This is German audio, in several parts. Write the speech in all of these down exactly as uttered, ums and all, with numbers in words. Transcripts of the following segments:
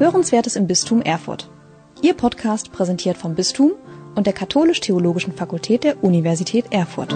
Hörenswertes im Bistum Erfurt. Ihr Podcast präsentiert vom Bistum und der Katholisch-Theologischen Fakultät der Universität Erfurt.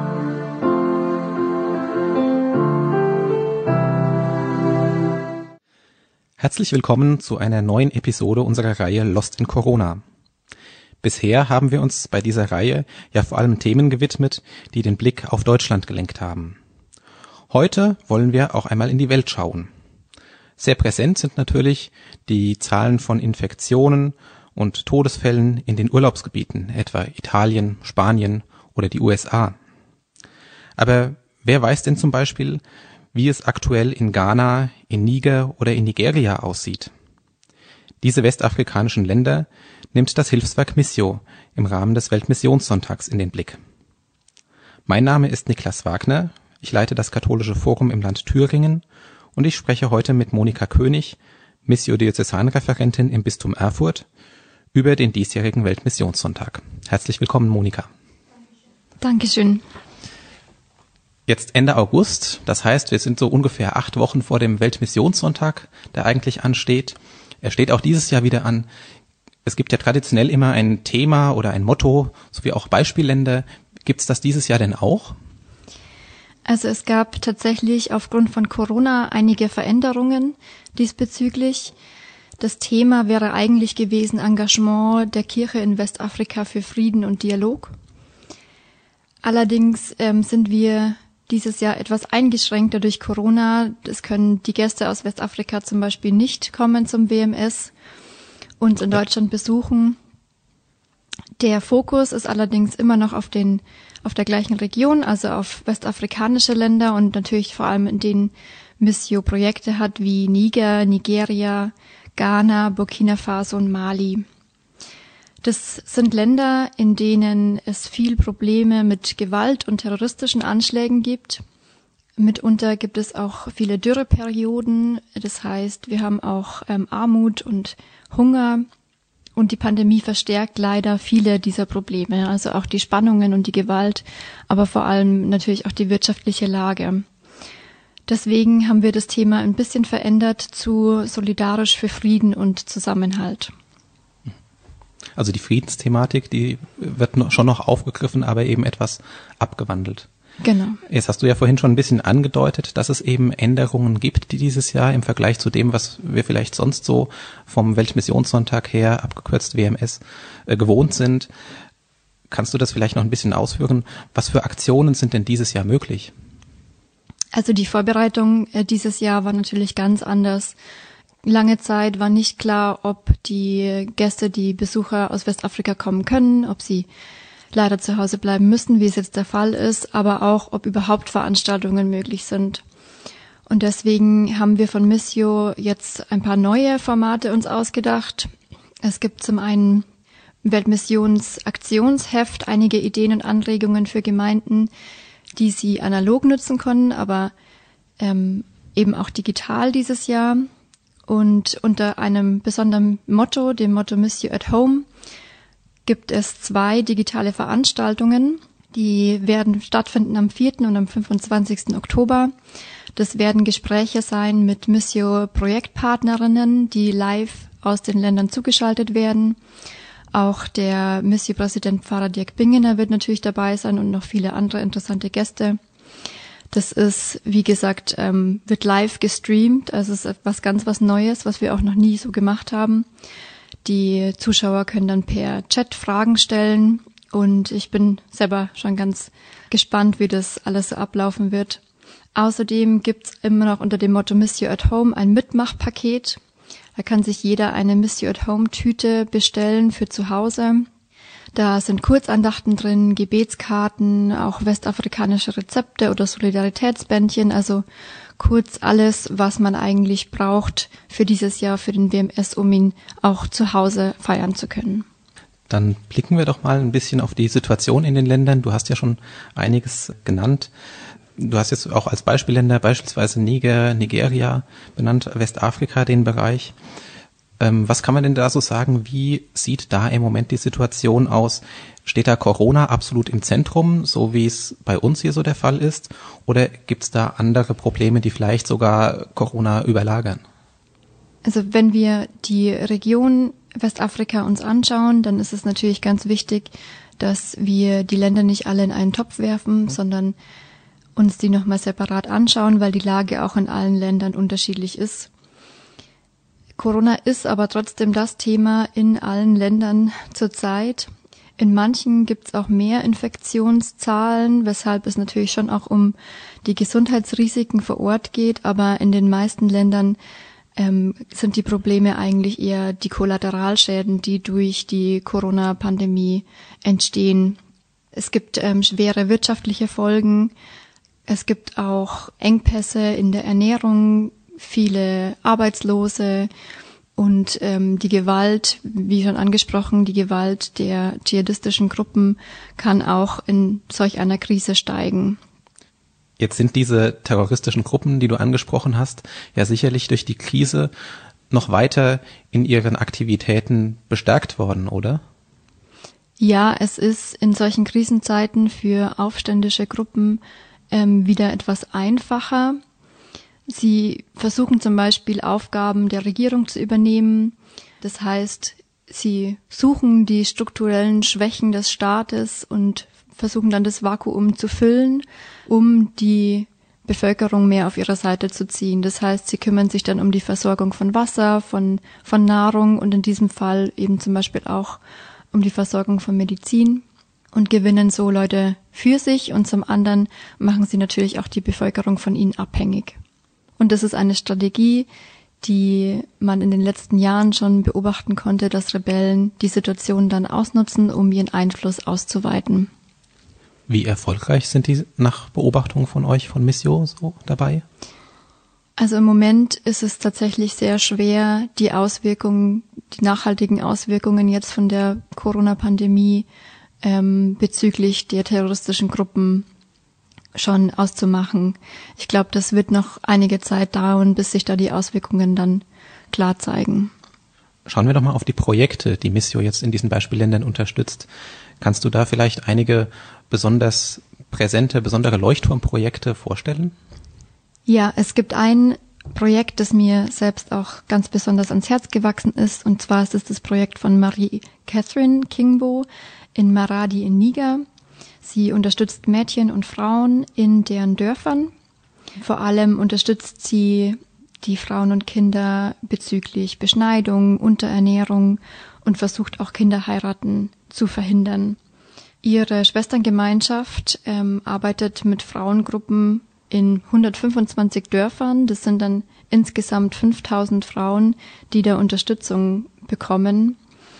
Herzlich willkommen zu einer neuen Episode unserer Reihe Lost in Corona. Bisher haben wir uns bei dieser Reihe ja vor allem Themen gewidmet, die den Blick auf Deutschland gelenkt haben. Heute wollen wir auch einmal in die Welt schauen. Sehr präsent sind natürlich die Zahlen von Infektionen und Todesfällen in den Urlaubsgebieten, etwa Italien, Spanien oder die U S A. Aber wer weiß denn zum Beispiel, wie es aktuell in Ghana, in Niger oder in Nigeria aussieht? Diese westafrikanischen Länder nimmt das Hilfswerk Missio im Rahmen des Weltmissionssonntags in den Blick. Mein Name ist Niklas Wagner, ich leite das Katholische Forum im Land Thüringen und ich spreche heute mit Monika König, Missio-Diözesanreferentin im Bistum Erfurt, über den diesjährigen Weltmissionssonntag. Herzlich willkommen, Monika. Dankeschön. Jetzt Ende August, das heißt, wir sind so ungefähr acht Wochen vor dem Weltmissionssonntag, der eigentlich ansteht. Er steht auch dieses Jahr wieder an. Es gibt ja traditionell immer ein Thema oder ein Motto, sowie auch Beispielländer. Gibt es das dieses Jahr denn auch? Also es gab tatsächlich aufgrund von Corona einige Veränderungen diesbezüglich. Das Thema wäre eigentlich gewesen Engagement der Kirche in Westafrika für Frieden und Dialog. Allerdings ähm, sind wir dieses Jahr etwas eingeschränkter durch Corona. Es können die Gäste aus Westafrika zum Beispiel nicht kommen zum W M S und in Deutschland besuchen. Der Fokus ist allerdings immer noch auf den auf der gleichen Region, also auf westafrikanische Länder und natürlich vor allem in denen Missio Projekte hat wie Niger, Nigeria, Ghana, Burkina Faso und Mali. Das sind Länder, in denen es viel Probleme mit Gewalt und terroristischen Anschlägen gibt. Mitunter gibt es auch viele Dürreperioden. Das heißt, wir haben auch ähm, Armut und Hunger. Und die Pandemie verstärkt leider viele dieser Probleme, also auch die Spannungen und die Gewalt, aber vor allem natürlich auch die wirtschaftliche Lage. Deswegen haben wir das Thema ein bisschen verändert zu solidarisch für Frieden und Zusammenhalt. Also die Friedensthematik, die wird schon noch aufgegriffen, aber eben etwas abgewandelt. Genau. Jetzt hast du ja vorhin schon ein bisschen angedeutet, dass es eben Änderungen gibt, die dieses Jahr im Vergleich zu dem, was wir vielleicht sonst so vom Weltmissionssonntag her, abgekürzt W M S, äh, gewohnt sind. Kannst du das vielleicht noch ein bisschen ausführen? Was für Aktionen sind denn dieses Jahr möglich? Also die Vorbereitung äh, dieses Jahr war natürlich ganz anders. Lange Zeit war nicht klar, ob die Gäste, die Besucher aus Westafrika kommen können, ob sie leider zu Hause bleiben müssen, wie es jetzt der Fall ist, aber auch, ob überhaupt Veranstaltungen möglich sind. Und deswegen haben wir von Missio jetzt ein paar neue Formate uns ausgedacht. Es gibt zum einen Weltmissions-Aktionsheft, einige Ideen und Anregungen für Gemeinden, die sie analog nutzen können, aber ähm, eben auch digital dieses Jahr. Und unter einem besonderen Motto, dem Motto Missio at Home, gibt es zwei digitale Veranstaltungen, die werden stattfinden am vierten und am fünfundzwanzigsten Oktober. Das werden Gespräche sein mit Missio-Projektpartnerinnen, die live aus den Ländern zugeschaltet werden. Auch der Missio-Präsident Pfarrer Dirk Bingener wird natürlich dabei sein und noch viele andere interessante Gäste. Das ist, wie gesagt, ähm, wird live gestreamt, also es ist etwas ganz was Neues, was wir auch noch nie so gemacht haben. Die Zuschauer können dann per Chat Fragen stellen und ich bin selber schon ganz gespannt, wie das alles so ablaufen wird. Außerdem gibt's immer noch unter dem Motto Missio at Home ein Mitmachpaket. Da kann sich jeder eine Missio at Home Tüte bestellen für zu Hause. Da sind Kurzandachten drin, Gebetskarten, auch westafrikanische Rezepte oder Solidaritätsbändchen, also kurz alles, was man eigentlich braucht für dieses Jahr, für den W M S, um ihn auch zu Hause feiern zu können. Dann blicken wir doch mal ein bisschen auf die Situation in den Ländern. Du hast ja schon einiges genannt. Du hast jetzt auch als Beispielländer beispielsweise Niger, Nigeria benannt, Westafrika den Bereich. Ähm, was kann man denn da so sagen? Wie sieht da im Moment die Situation aus? Steht da Corona absolut im Zentrum, so wie es bei uns hier so der Fall ist? Oder gibt es da andere Probleme, die vielleicht sogar Corona überlagern? Also wenn wir die Region Westafrika uns anschauen, dann ist es natürlich ganz wichtig, dass wir die Länder nicht alle in einen Topf werfen, mhm. sondern uns die nochmal separat anschauen, weil die Lage auch in allen Ländern unterschiedlich ist. Corona ist aber trotzdem das Thema in allen Ländern zurzeit. In manchen gibt es auch mehr Infektionszahlen, weshalb es natürlich schon auch um die Gesundheitsrisiken vor Ort geht, aber in den meisten Ländern ähm, sind die Probleme eigentlich eher die Kollateralschäden, die durch die Corona-Pandemie entstehen. Es gibt ähm, schwere wirtschaftliche Folgen, es gibt auch Engpässe in der Ernährung, viele Arbeitslose und ähm, die Gewalt, wie schon angesprochen, die Gewalt der dschihadistischen Gruppen kann auch in solch einer Krise steigen. Jetzt sind diese terroristischen Gruppen, die du angesprochen hast, ja sicherlich durch die Krise noch weiter in ihren Aktivitäten bestärkt worden, oder? Ja, es ist in solchen Krisenzeiten für aufständische Gruppen ähm, wieder etwas einfacher. Sie versuchen zum Beispiel Aufgaben der Regierung zu übernehmen. Das heißt, sie suchen die strukturellen Schwächen des Staates und versuchen dann das Vakuum zu füllen, um die Bevölkerung mehr auf ihre Seite zu ziehen. Das heißt, sie kümmern sich dann um die Versorgung von Wasser, von, von Nahrung und in diesem Fall eben zum Beispiel auch um die Versorgung von Medizin und gewinnen so Leute für sich und zum anderen machen sie natürlich auch die Bevölkerung von ihnen abhängig. Und das ist eine Strategie, die man in den letzten Jahren schon beobachten konnte, dass Rebellen die Situation dann ausnutzen, um ihren Einfluss auszuweiten. Wie erfolgreich sind die nach Beobachtung von euch, von Missio, so dabei? Also im Moment ist es tatsächlich sehr schwer, die Auswirkungen, die nachhaltigen Auswirkungen jetzt von der Corona-Pandemie ähm, bezüglich der terroristischen Gruppen schon auszumachen. Ich glaube, das wird noch einige Zeit dauern, bis sich da die Auswirkungen dann klar zeigen. Schauen wir doch mal auf die Projekte, die Missio jetzt in diesen Beispielländern unterstützt. Kannst du da vielleicht einige besonders präsente, besondere Leuchtturmprojekte vorstellen? Ja, es gibt ein Projekt, das mir selbst auch ganz besonders ans Herz gewachsen ist, und zwar ist es das Projekt von Marie-Catherine Kingbo in Maradi in Niger. Sie unterstützt Mädchen und Frauen in deren Dörfern. Vor allem unterstützt sie die Frauen und Kinder bezüglich Beschneidung, Unterernährung und versucht auch Kinderheiraten zu verhindern. Ihre Schwesterngemeinschaft ähm, arbeitet mit Frauengruppen in hundertfünfundzwanzig Dörfern. Das sind dann insgesamt fünftausend Frauen, die da Unterstützung bekommen.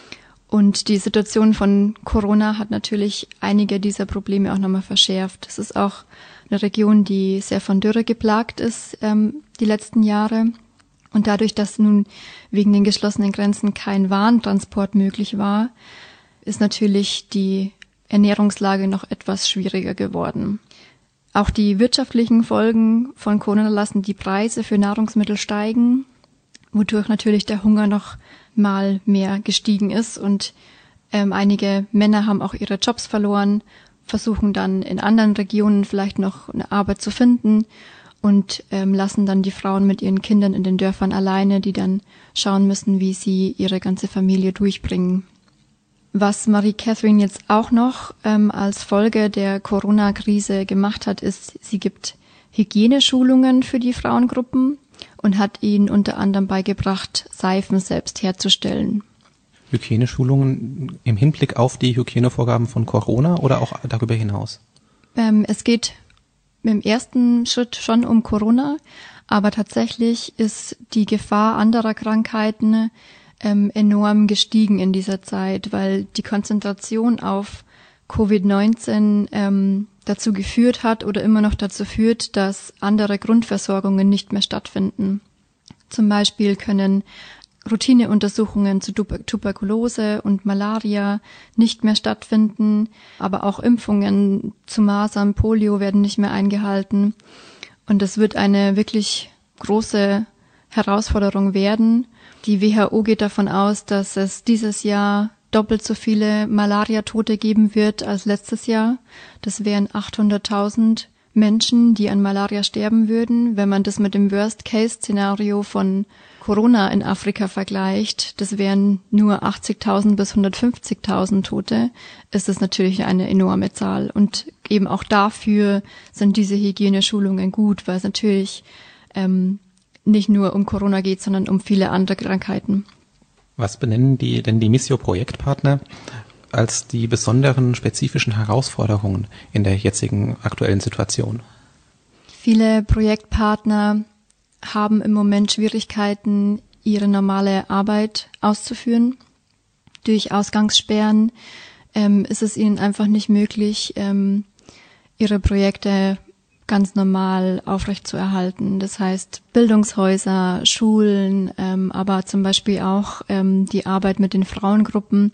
Und die Situation von Corona hat natürlich einige dieser Probleme auch nochmal verschärft. Es ist auch eine Region, die sehr von Dürre geplagt ist, ähm, die letzten Jahre. Und dadurch, dass nun wegen den geschlossenen Grenzen kein Warentransport möglich war, ist natürlich die Ernährungslage noch etwas schwieriger geworden. Auch die wirtschaftlichen Folgen von Corona lassen die Preise für Nahrungsmittel steigen, wodurch natürlich der Hunger noch mal mehr gestiegen ist und ähm, einige Männer haben auch ihre Jobs verloren, versuchen dann in anderen Regionen vielleicht noch eine Arbeit zu finden und ähm, lassen dann die Frauen mit ihren Kindern in den Dörfern alleine, die dann schauen müssen, wie sie ihre ganze Familie durchbringen. Was Marie-Catherine jetzt auch noch ähm, als Folge der Corona-Krise gemacht hat, ist, sie gibt Hygieneschulungen für die Frauengruppen und hat ihnen unter anderem beigebracht, Seifen selbst herzustellen. Hygieneschulungen im Hinblick auf die Hygienevorgaben von Corona oder auch darüber hinaus? Ähm, es geht im ersten Schritt schon um Corona, aber tatsächlich ist die Gefahr anderer Krankheiten ähm, enorm gestiegen in dieser Zeit, weil die Konzentration auf Covid neunzehn ähm, dazu geführt hat oder immer noch dazu führt, dass andere Grundversorgungen nicht mehr stattfinden. Zum Beispiel können Routineuntersuchungen zu Tuberkulose und Malaria nicht mehr stattfinden, aber auch Impfungen zu Masern, Polio werden nicht mehr eingehalten. Und das wird eine wirklich große Herausforderung werden. Die W H O geht davon aus, dass es dieses Jahr doppelt so viele Malaria-Tote geben wird als letztes Jahr. Das wären achthunderttausend Menschen, die an Malaria sterben würden. Wenn man das mit dem Worst-Case-Szenario von Corona in Afrika vergleicht, das wären nur achtzigtausend bis hundertfünfzigtausend Tote, ist das natürlich eine enorme Zahl. Und eben auch dafür sind diese Hygieneschulungen gut, weil es natürlich ähm, nicht nur um Corona geht, sondern um viele andere Krankheiten. Was benennen die denn die Missio-Projektpartner als die besonderen spezifischen Herausforderungen in der jetzigen aktuellen Situation? Viele Projektpartner haben im Moment Schwierigkeiten, ihre normale Arbeit auszuführen. Durch Ausgangssperren ähm, ist es ihnen einfach nicht möglich, ähm, ihre Projekte ganz normal aufrechtzuerhalten. Das heißt Bildungshäuser, Schulen, ähm, aber zum Beispiel auch ähm, die Arbeit mit den Frauengruppen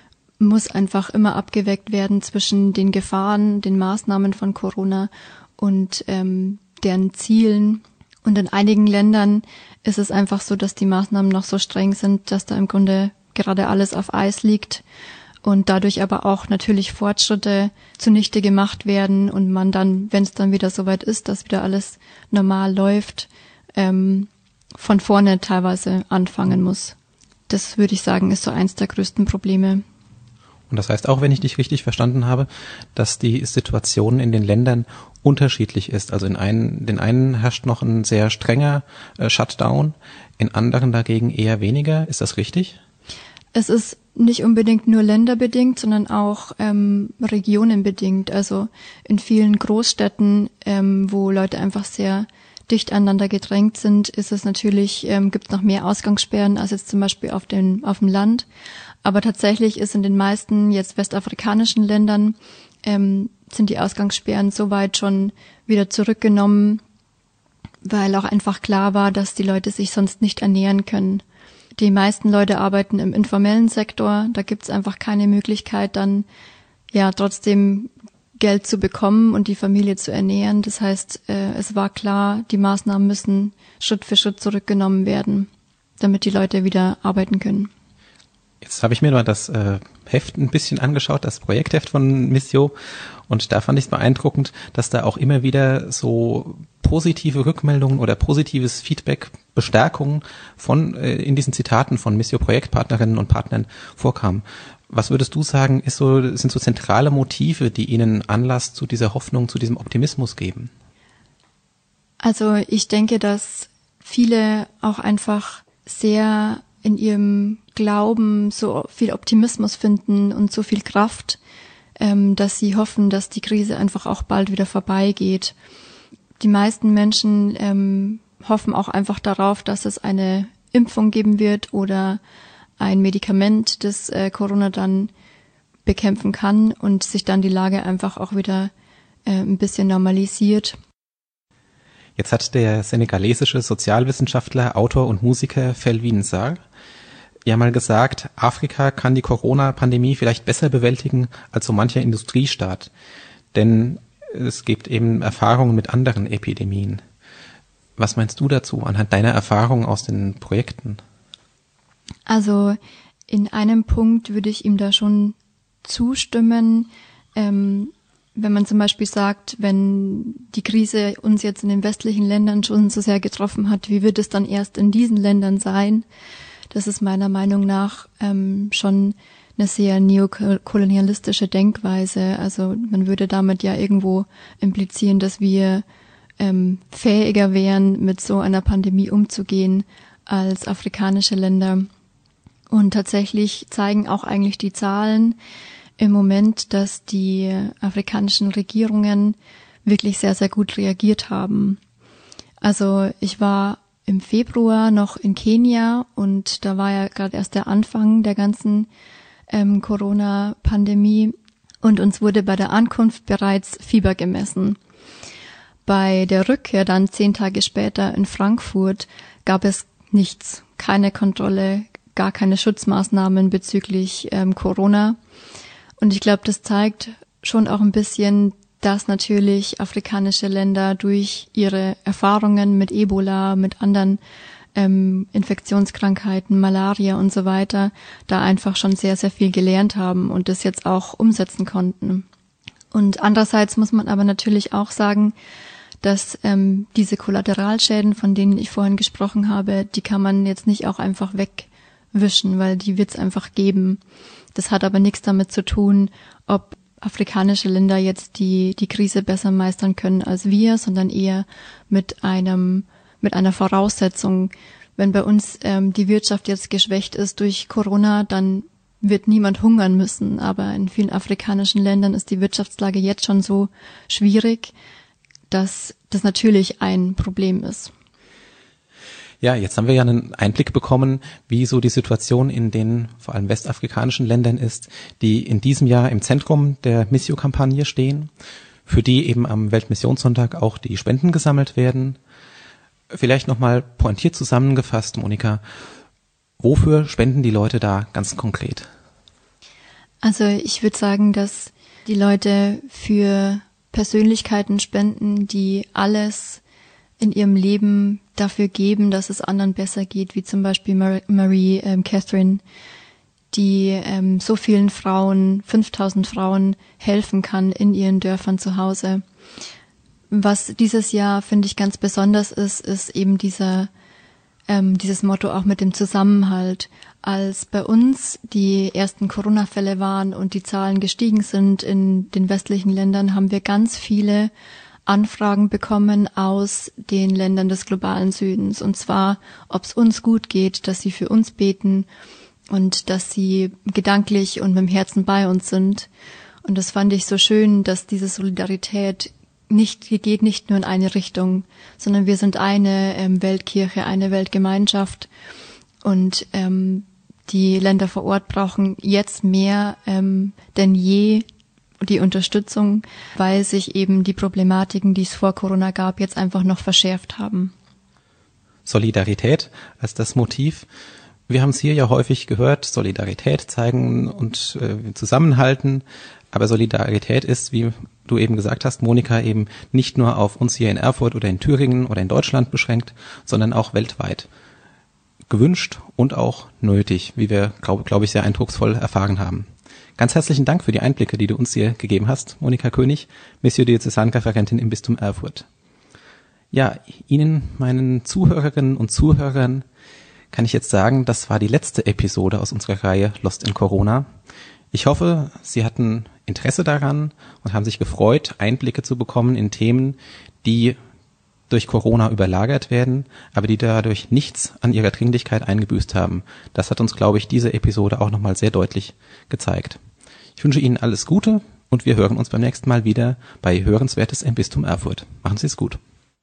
muss einfach immer abgeweckt werden zwischen den Gefahren, den Maßnahmen von Corona und ähm, deren Zielen. Und in einigen Ländern ist es einfach so, dass die Maßnahmen noch so streng sind, dass da im Grunde gerade alles auf Eis liegt und dadurch aber auch natürlich Fortschritte zunichte gemacht werden und man dann, wenn es dann wieder soweit ist, dass wieder alles normal läuft, ähm, von vorne teilweise anfangen muss. Das würde ich sagen, ist so eins der größten Probleme. Und das heißt auch, wenn ich dich richtig verstanden habe, dass die Situation in den Ländern unterschiedlich ist. Also in einen, den einen herrscht noch ein sehr strenger äh, Shutdown, in anderen dagegen eher weniger. Ist das richtig? Es ist nicht unbedingt nur länderbedingt, sondern auch ähm, regionenbedingt. Also in vielen Großstädten, ähm, wo Leute einfach sehr dicht aneinander gedrängt sind, ist es natürlich, ähm, gibt es noch mehr Ausgangssperren als jetzt zum Beispiel auf dem, auf dem Land. Aber tatsächlich ist in den meisten jetzt westafrikanischen Ländern ähm, sind die Ausgangssperren soweit schon wieder zurückgenommen, weil auch einfach klar war, dass die Leute sich sonst nicht ernähren können. Die meisten Leute arbeiten im informellen Sektor, da gibt es einfach keine Möglichkeit, dann ja trotzdem Geld zu bekommen und die Familie zu ernähren. Das heißt, äh, es war klar, die Maßnahmen müssen Schritt für Schritt zurückgenommen werden, damit die Leute wieder arbeiten können. Jetzt habe ich mir mal das äh, Heft ein bisschen angeschaut, das Projektheft von Missio, und da fand ich es beeindruckend, dass da auch immer wieder so positive Rückmeldungen oder positives Feedback, Bestärkung von äh, in diesen Zitaten von Missio-Projektpartnerinnen und Partnern vorkam. Was würdest du sagen, ist so, sind so zentrale Motive, die Ihnen Anlass zu dieser Hoffnung, zu diesem Optimismus geben? Also ich denke, dass viele auch einfach sehr in ihrem Glauben so viel Optimismus finden und so viel Kraft, ähm, dass sie hoffen, dass die Krise einfach auch bald wieder vorbeigeht. Die meisten Menschen ähm, hoffen auch einfach darauf, dass es eine Impfung geben wird oder ein Medikament, das äh, Corona dann bekämpfen kann und sich dann die Lage einfach auch wieder äh, ein bisschen normalisiert. Jetzt hat der senegalesische Sozialwissenschaftler, Autor und Musiker Felwine Sarr ja mal gesagt, Afrika kann die Corona-Pandemie vielleicht besser bewältigen als so mancher Industriestaat. Denn es gibt eben Erfahrungen mit anderen Epidemien. Was meinst du dazu anhand deiner Erfahrungen aus den Projekten? Also in einem Punkt würde ich ihm da schon zustimmen. Ähm, wenn man zum Beispiel sagt, wenn die Krise uns jetzt in den westlichen Ländern schon so sehr getroffen hat, wie wird es dann erst in diesen Ländern sein? Das ist meiner Meinung nach ähm, schon eine sehr neokolonialistische Denkweise. Also man würde damit ja irgendwo implizieren, dass wir ähm, fähiger wären, mit so einer Pandemie umzugehen als afrikanische Länder. Und tatsächlich zeigen auch eigentlich die Zahlen im Moment, dass die afrikanischen Regierungen wirklich sehr, sehr gut reagiert haben. Also ich war im Februar noch in Kenia und da war ja gerade erst der Anfang der ganzen ähm, Corona-Pandemie und uns wurde bei der Ankunft bereits Fieber gemessen. Bei der Rückkehr dann zehn Tage später in Frankfurt gab es nichts, keine Kontrolle, gar keine Schutzmaßnahmen bezüglich ähm, Corona. Und ich glaube, das zeigt schon auch ein bisschen, dass natürlich afrikanische Länder durch ihre Erfahrungen mit Ebola, mit anderen ähm, Infektionskrankheiten, Malaria und so weiter, da einfach schon sehr, sehr viel gelernt haben und das jetzt auch umsetzen konnten. Und andererseits muss man aber natürlich auch sagen, dass ähm, diese Kollateralschäden, von denen ich vorhin gesprochen habe, die kann man jetzt nicht auch einfach wegwischen, weil die wird es einfach geben. Das hat aber nichts damit zu tun, ob afrikanische Länder jetzt die die Krise besser meistern können als wir, sondern eher mit einem mit einer Voraussetzung. Wenn bei uns ähm, die Wirtschaft jetzt geschwächt ist durch Corona, dann wird niemand hungern müssen. Aber in vielen afrikanischen Ländern ist die Wirtschaftslage jetzt schon so schwierig, dass das natürlich ein Problem ist. Ja, jetzt haben wir ja einen Einblick bekommen, wie so die Situation in den vor allem westafrikanischen Ländern ist, die in diesem Jahr im Zentrum der Missio-Kampagne stehen, für die eben am Weltmissionssonntag auch die Spenden gesammelt werden. Vielleicht nochmal pointiert zusammengefasst, Monika, wofür spenden die Leute da ganz konkret? Also ich würde sagen, dass die Leute für Persönlichkeiten spenden, die alles in ihrem Leben dafür geben, dass es anderen besser geht, wie zum Beispiel Marie, Marie ähm, Catherine, die ähm, so vielen Frauen, fünftausend Frauen helfen kann in ihren Dörfern zu Hause. Was dieses Jahr, finde ich, ganz besonders ist, ist eben dieser ähm, dieses Motto auch mit dem Zusammenhalt. Als bei uns die ersten Corona-Fälle waren und die Zahlen gestiegen sind in den westlichen Ländern, haben wir ganz viele Anfragen bekommen aus den Ländern des globalen Südens. Und zwar, ob es uns gut geht, dass sie für uns beten und dass sie gedanklich und mit dem Herzen bei uns sind. Und das fand ich so schön, dass diese Solidarität nicht, die geht nicht nur in eine Richtung, sondern wir sind eine ähm, Weltkirche, eine Weltgemeinschaft. Und ähm, die Länder vor Ort brauchen jetzt mehr ähm, denn je die Unterstützung, weil sich eben die Problematiken, die es vor Corona gab, jetzt einfach noch verschärft haben. Solidarität als das Motiv. Wir haben es hier ja häufig gehört, Solidarität zeigen und äh, zusammenhalten. Aber Solidarität ist, wie du eben gesagt hast, Monika, eben nicht nur auf uns hier in Erfurt oder in Thüringen oder in Deutschland beschränkt, sondern auch weltweit. Gewünscht und auch nötig, wie wir, glaube glaub ich, sehr eindrucksvoll erfahren haben. Ganz herzlichen Dank für die Einblicke, die du uns hier gegeben hast, Monika König, Missio-Diözesanreferentin im Bistum Erfurt. Ja, Ihnen, meinen Zuhörerinnen und Zuhörern, kann ich jetzt sagen, das war die letzte Episode aus unserer Reihe Lost in Corona. Ich hoffe, Sie hatten Interesse daran und haben sich gefreut, Einblicke zu bekommen in Themen, die durch Corona überlagert werden, aber die dadurch nichts an ihrer Dringlichkeit eingebüßt haben. Das hat uns, glaube ich, diese Episode auch nochmal sehr deutlich gezeigt. Ich wünsche Ihnen alles Gute und wir hören uns beim nächsten Mal wieder bei Hörenswertes im Bistum Erfurt. Machen Sie es gut.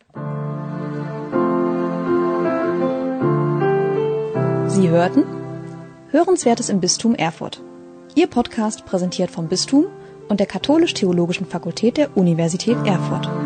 Sie hörten Hörenswertes im Bistum Erfurt. Ihr Podcast präsentiert vom Bistum und der Katholisch-Theologischen Fakultät der Universität Erfurt.